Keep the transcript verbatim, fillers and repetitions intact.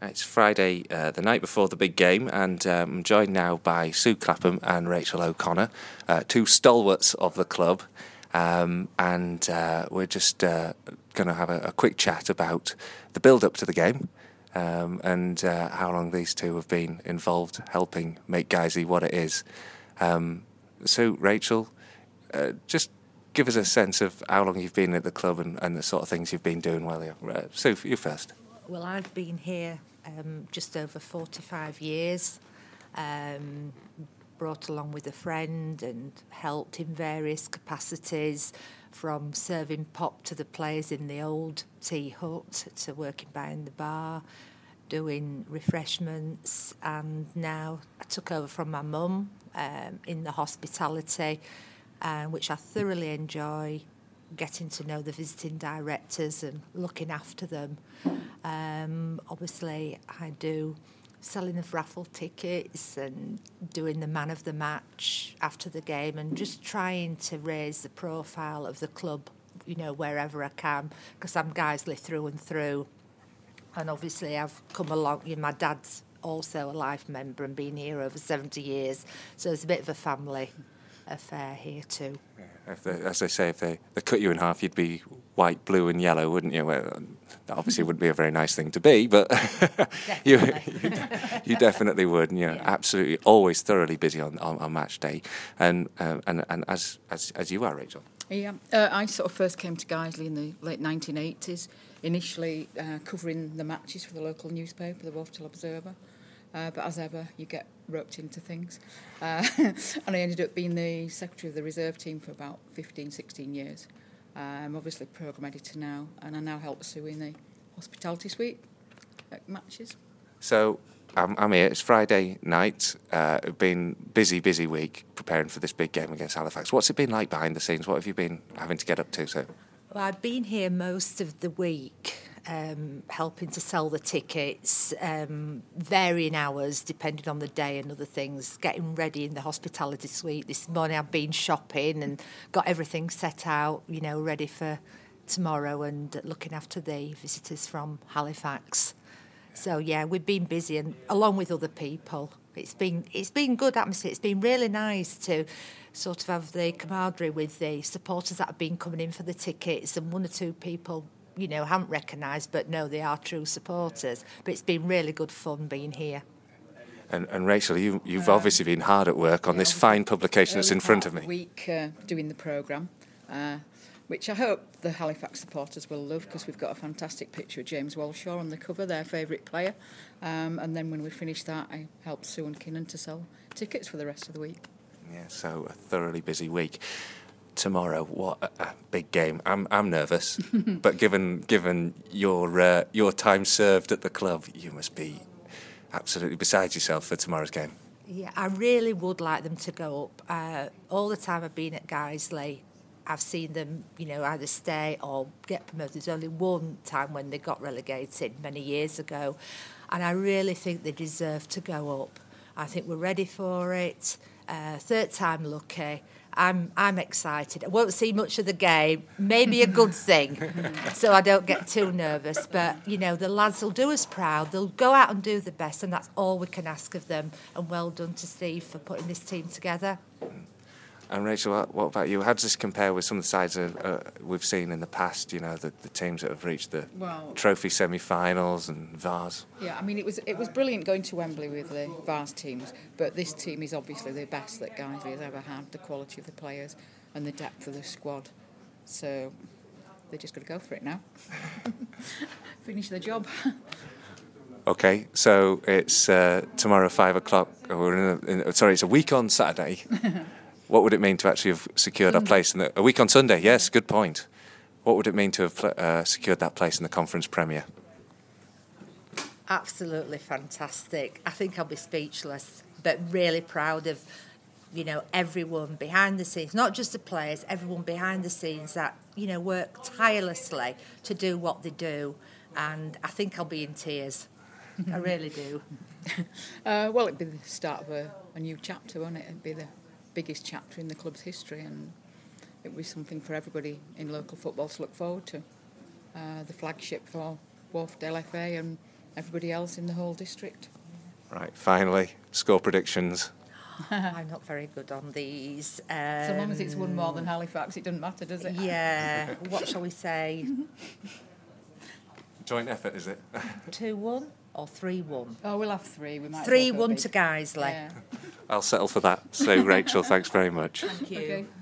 It's Friday, uh, the night before the big game, and um, I'm joined now by Sue Clapham and Rachel O'Connor, uh, two stalwarts of the club, um, and uh, we're just uh, going to have a, a quick chat about the build-up to the game um, and uh, how long these two have been involved helping make Guiseley what it is. Um, so, Rachel, uh, just give us a sense of how long you've been at the club and, and the sort of things you've been doing while you're... Uh, Sue, you first. Well, I've been here um, just over forty-five years, um, brought along with a friend and helped in various capacities, from serving pop to the players in the old tea hut to working behind the bar, doing refreshments, and now I took over from my mum um, in the hospitality, uh, which I thoroughly enjoy, getting to know the visiting directors and looking after them. Um, obviously, I do selling of raffle tickets and doing the man of the match after the game and just trying to raise the profile of the club, you know, wherever I can, because I'm Guiseley through and through. And obviously, I've come along, you know, my dad's also a life member and been here over seventy years, so it's a bit of a family affair here too. Yeah, if they, as they say, if they, they cut you in half, you'd be white, blue and yellow, wouldn't you? Well, that obviously wouldn't be a very nice thing to be, but you, you you definitely would. And you're yeah. absolutely always thoroughly busy on, on, on match day. And uh, and and as, as as you are, Rachel. Yeah, uh, I sort of first came to Guiseley in the late nineteen eighties, initially uh, covering the matches for the local newspaper, the Wharftel Observer. Uh, but as ever, you get roped into things. Uh, and I ended up being the secretary of the reserve team for about fifteen, sixteen years. Uh, I'm obviously programme editor now, and I now help Sue in the hospitality suite at matches. So I'm, I'm here. It's Friday night. Uh, it's been busy, busy week preparing for this big game against Halifax. What's it been like behind the scenes? What have you been having to get up to, Sue? Well, I've been here most of the week, um, helping to sell the tickets, um, varying hours depending on the day and other things, getting ready in the hospitality suite. This morning I've been shopping and got everything set out, you know, ready for tomorrow, and looking after the visitors from Halifax. So, yeah, we've been busy, and along with other people. It's been it's been good atmosphere. It's been really nice to sort of have the camaraderie with the supporters that have been coming in for the tickets, and one or two people, you know, haven't recognised, but no, they are true supporters. But it's been really good fun being here. And, and Rachel, you, you've um, obviously been hard at work on yeah, this fine publication that's in front of me. Week uh, doing the programme, uh, which I hope the Halifax supporters will love, because we've got a fantastic picture of James Walshaw on the cover, their favourite player. Um, and then when we finish that, I helped Sue and Kinnan to sell tickets for the rest of the week. Yeah, so a thoroughly busy week. Tomorrow, what a, a big game. I'm I'm nervous, but given given your uh, your time served at the club, you must be absolutely beside yourself for tomorrow's game. Yeah, I really would like them to go up. Uh, all the time I've been at Guiseley, I've seen them, you know, either stay or get promoted. There's only one time when they got relegated many years ago, and I really think they deserve to go up. I think we're ready for it. Uh, third time lucky. I'm I'm excited. I won't see much of the game, maybe a good thing, so I don't get too nervous. But, you know, the lads will do us proud. They'll go out and do the best, and that's all we can ask of them. And well done to Steve for putting this team together. And Rachel, what about you? How does this compare with some of the sides uh, uh, we've seen in the past, you know, the, the teams that have reached the well, trophy semi-finals and Vars? Yeah, I mean, it was it was brilliant going to Wembley with the Vars teams, but this team is obviously the best that Guiseley has ever had, the quality of the players and the depth of the squad. So they're just going to go for it now. Finish the job. Okay, so it's uh, tomorrow, five o'clock. We're in a, in, sorry, it's a week on Saturday. What would it mean to actually have secured Sunday. a place in the, a week on Sunday? Yes, good point. What would it mean to have uh, secured that place in the Conference Premier? Absolutely fantastic. I think I'll be speechless, but really proud of, you know, everyone behind the scenes, not just the players, everyone behind the scenes that, you know, work tirelessly to do what they do, and I think I'll be in tears. I really do. uh, well, it'd be the start of a, a new chapter, won't it? It'd be the biggest chapter in the club's history, and it would be something for everybody in local football to look forward to. Uh, the flagship for Wharfdale F A, and everybody else in the whole district. Right, finally, score predictions. I'm not very good on these. Um, So long as it's one more than Halifax, it doesn't matter, does it? Yeah, what shall we say? Joint effort, is it? two one or three one? Oh, we'll have three. We might three as well go one to big. Guiseley. Yeah. I'll settle for that. So, Rachel, thanks very much. Thank you. Okay.